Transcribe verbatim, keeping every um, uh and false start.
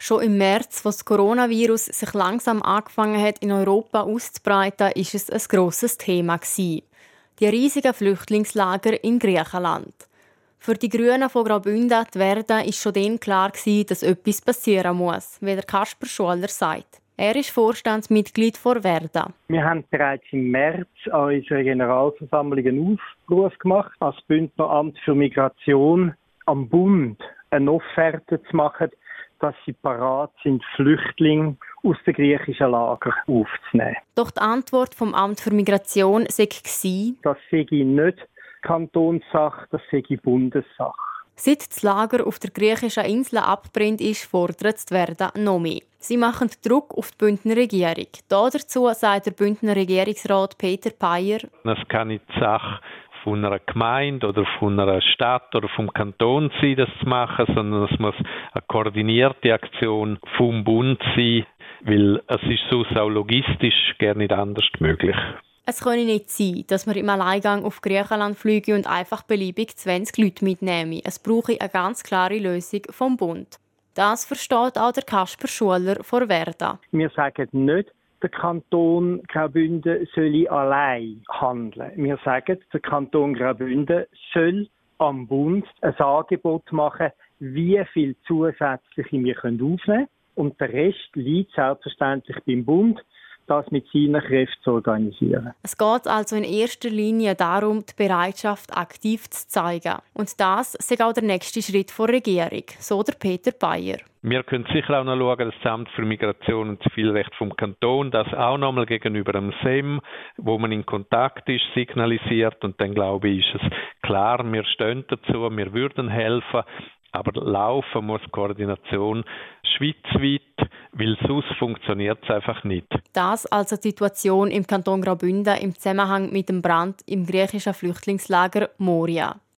Schon im März, als das Coronavirus sich langsam angefangen hat, in Europa auszubreiten, ist es ein grosses Thema gewesen. Die riesigen Flüchtlingslager in Griechenland. Für die Grünen von Graubünden die Verda ist schon dann klar gewesen, dass etwas passieren muss, wie der Kasper Schuler sagt. Er ist Vorstandsmitglied von Verda. Wir haben bereits im März an unserer Generalversammlung einen Aufruf gemacht, als Bündner Amt für Migration am Bund eine Offerte zu machen, dass sie parat sind, Flüchtlinge aus den griechischen Lagern aufzunehmen. Doch die Antwort vom Amt für Migration sei gewesen, das sei nicht Kantonssache, das sei Bundessache. Seit das Lager auf der griechischen Insel abbrennt ist, fordert die Verda noch mehr. Sie machen Druck auf die Bündner Regierung. Dazu sagt der Bündner Regierungsrat Peter Payer: Das kann nicht die Sache von einer Gemeinde oder von einer Stadt oder vom Kanton sein, das zu machen, sondern es muss eine koordinierte Aktion vom Bund sein, weil es ist sonst auch logistisch gar nicht anders möglich. Es könne nicht sein, dass man im Alleingang auf Griechenland fliege und einfach beliebig zwanzig Leute mitnehmen. Es brauche eine ganz klare Lösung vom Bund. Das versteht auch der Kasper Schuler von Verda. Wir sagen nicht, der Kanton Graubünden soll allein handeln. Wir sagen, der Kanton Graubünden soll am Bund ein Angebot machen, wie viel zusätzliche wir aufnehmen können. Und der Rest liegt selbstverständlich beim Bund, das mit seinen Kräften zu organisieren. Es geht also in erster Linie darum, die Bereitschaft aktiv zu zeigen. Und das ist auch der nächste Schritt der Regierung, so der Peter Payer. Wir können sicher auch noch schauen, dass das Amt für Migration und Zivilrecht vom Kanton das auch noch mal gegenüber dem S E M, wo man in Kontakt ist, signalisiert. Und dann glaube ich, ist es klar, wir stehen dazu, wir würden helfen. Aber laufen muss Koordination schweizweit, weil sonst funktioniert es einfach nicht. Das also die Situation im Kanton Graubünden im Zusammenhang mit dem Brand im griechischen Flüchtlingslager Moria.